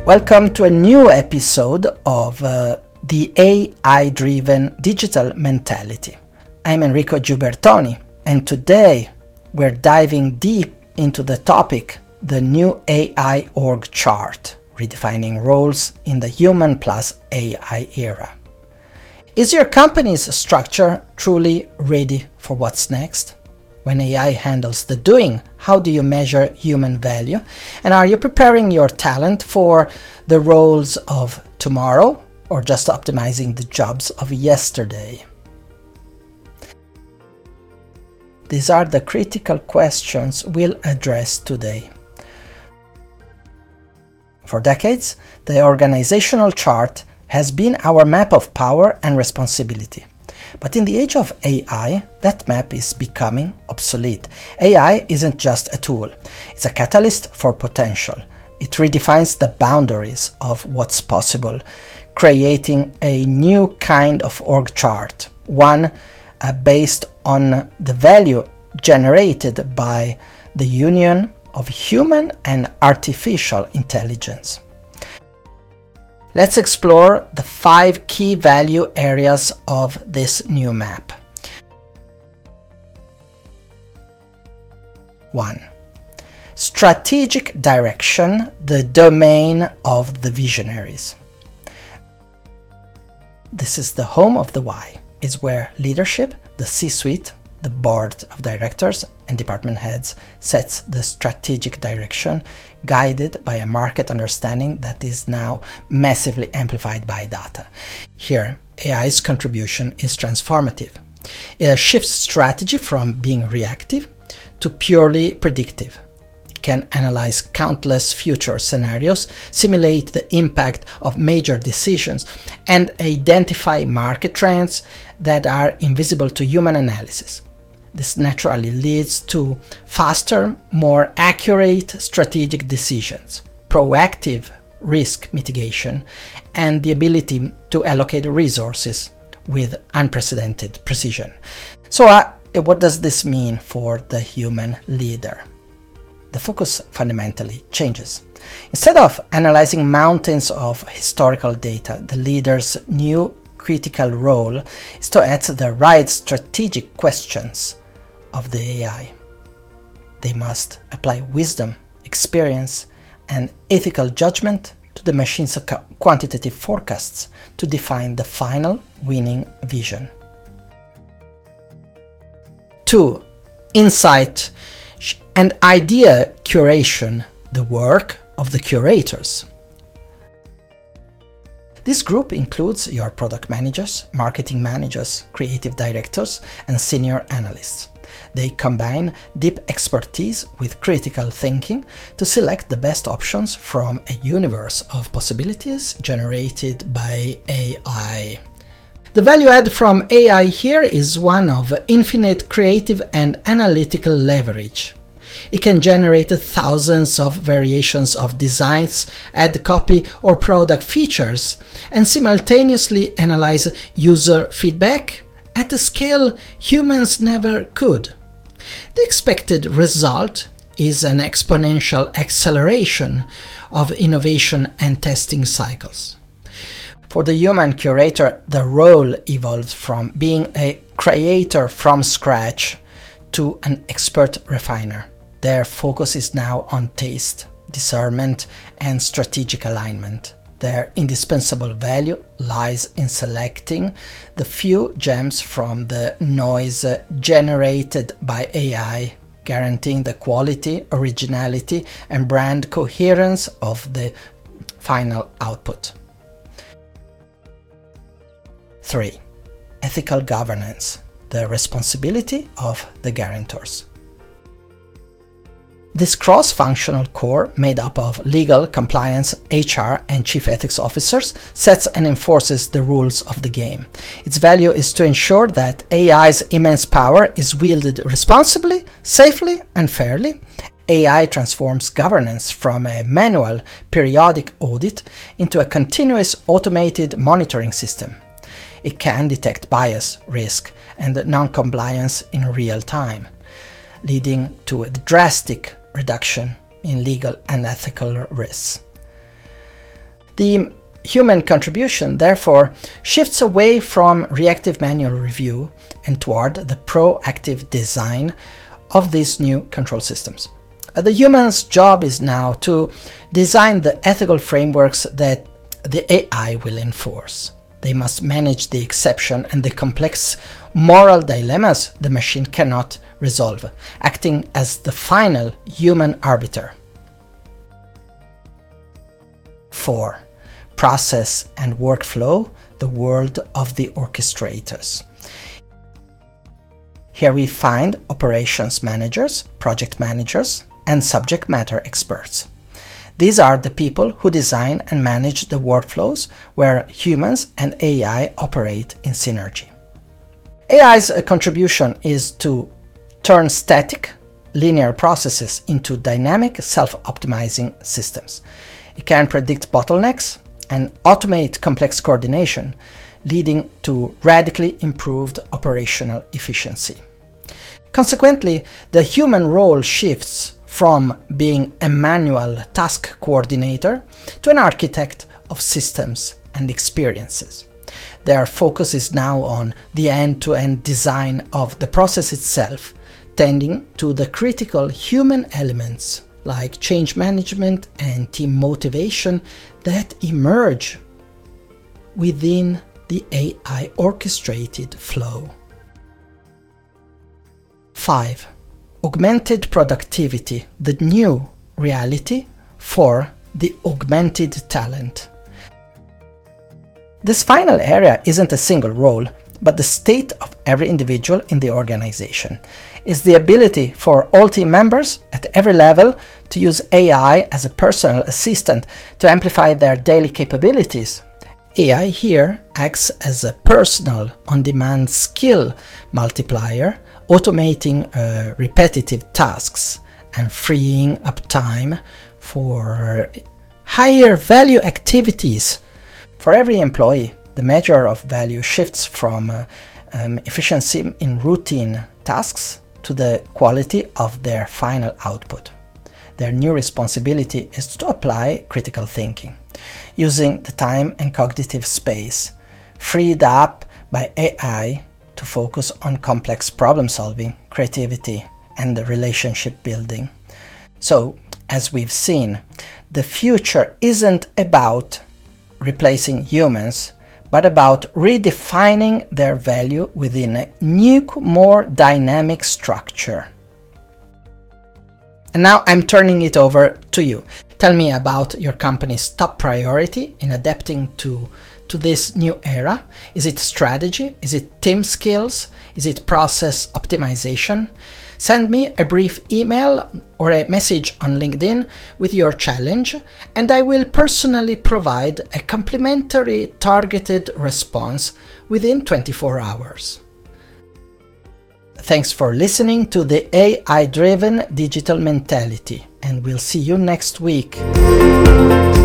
Welcome to a new episode of the AI-driven digital mentality. I'm Enrico Giubertoni, and today we're diving deep into the topic, the new AI org chart, redefining roles in the human plus AI era. Is your company's structure truly ready for what's next? When AI handles the doing, how do you measure human value? And are you preparing your talent for the roles of tomorrow or just optimizing the jobs of yesterday? These are the critical questions we'll address today. For decades, the organizational chart has been our map of power and responsibility. But in the age of AI, that map is becoming obsolete. AI isn't just a tool, it's a catalyst for potential. It redefines the boundaries of what's possible, creating a new kind of org chart, one based on the value generated by the union of human and artificial intelligence. Let's explore the 5 key value areas of this new map. 1. Strategic direction, the domain of the visionaries. This is the home of the why. It's where leadership, the C-suite, the board of directors and department heads sets the strategic direction, guided by a market understanding that is now massively amplified by data. Here, AI's contribution is transformative. It shifts strategy from being reactive to purely predictive. It can analyze countless future scenarios, simulate the impact of major decisions, and identify market trends that are invisible to human analysis. This naturally leads to faster, more accurate strategic decisions, proactive risk mitigation, and the ability to allocate resources with unprecedented precision. So what does this mean for the human leader? The focus fundamentally changes. Instead of analyzing mountains of historical data, the leader's new critical role is to answer the right strategic questions of the AI. They must apply wisdom, experience, and ethical judgment to the machine's quantitative forecasts to define the final winning vision. 2. Insight and idea curation, the work of the curators. This group includes your product managers, marketing managers, creative directors, and senior analysts. They combine deep expertise with critical thinking to select the best options from a universe of possibilities generated by AI. The value add from AI here is one of infinite creative and analytical leverage. It can generate thousands of variations of designs, add copy or product features, and simultaneously analyze user feedback at a scale humans never could. The expected result is an exponential acceleration of innovation and testing cycles. For the human curator, the role evolves from being a creator from scratch to an expert refiner. Their focus is now on taste, discernment, and strategic alignment. Their indispensable value lies in selecting the few gems from the noise generated by AI, guaranteeing the quality, originality, and brand coherence of the final output. 3. Ethical governance, the responsibility of the guarantors. This cross-functional core, made up of legal, compliance, HR, and chief ethics officers, sets and enforces the rules of the game. Its value is to ensure that AI's immense power is wielded responsibly, safely, and fairly. AI transforms governance from a manual, periodic audit into a continuous automated monitoring system. It can detect bias, risk, and non-compliance in real time, leading to a drastic reduction in legal and ethical risks. The human contribution, therefore, shifts away from reactive manual review and toward the proactive design of these new control systems. The human's job is now to design the ethical frameworks that the AI will enforce. They must manage the exception and the complex moral dilemmas the machine cannot resolve, acting as the final human arbiter. 4. Process and workflow, the world of the orchestrators. Here we find operations managers, project managers, and subject matter experts. These are the people who design and manage the workflows where humans and AI operate in synergy. AI's contribution is to turn static, linear processes into dynamic, self-optimizing systems. It can predict bottlenecks and automate complex coordination, leading to radically improved operational efficiency. Consequently, the human role shifts from being a manual task coordinator to an architect of systems and experiences. Their focus is now on the end-to-end design of the process itself, tending to the critical human elements like change management and team motivation that emerge within the AI orchestrated flow. 5. Augmented productivity, the new reality for the augmented talent. This final area isn't a single role, but the state of every individual in the organization. Is the ability for all team members at every level to use AI as a personal assistant to amplify their daily capabilities. AI here acts as a personal, on-demand skill multiplier, automating repetitive tasks and freeing up time for higher value activities. For every employee, the measure of value shifts from efficiency in routine tasks to the quality of their final output. Their new responsibility is to apply critical thinking, using the time and cognitive space freed up by AI to focus on complex problem solving, creativity, and the relationship building. So, as we've seen, the future isn't about replacing humans, but about redefining their value within a new, more dynamic structure. And now I'm turning it over to you. Tell me about your company's top priority in adapting to this new era. Is it strategy? Is it team skills? Is it process optimization? Send me a brief email or a message on LinkedIn with your challenge, and I will personally provide a complimentary targeted response within 24 hours. Thanks for listening to the AI-driven digital mentality, and we'll see you next week.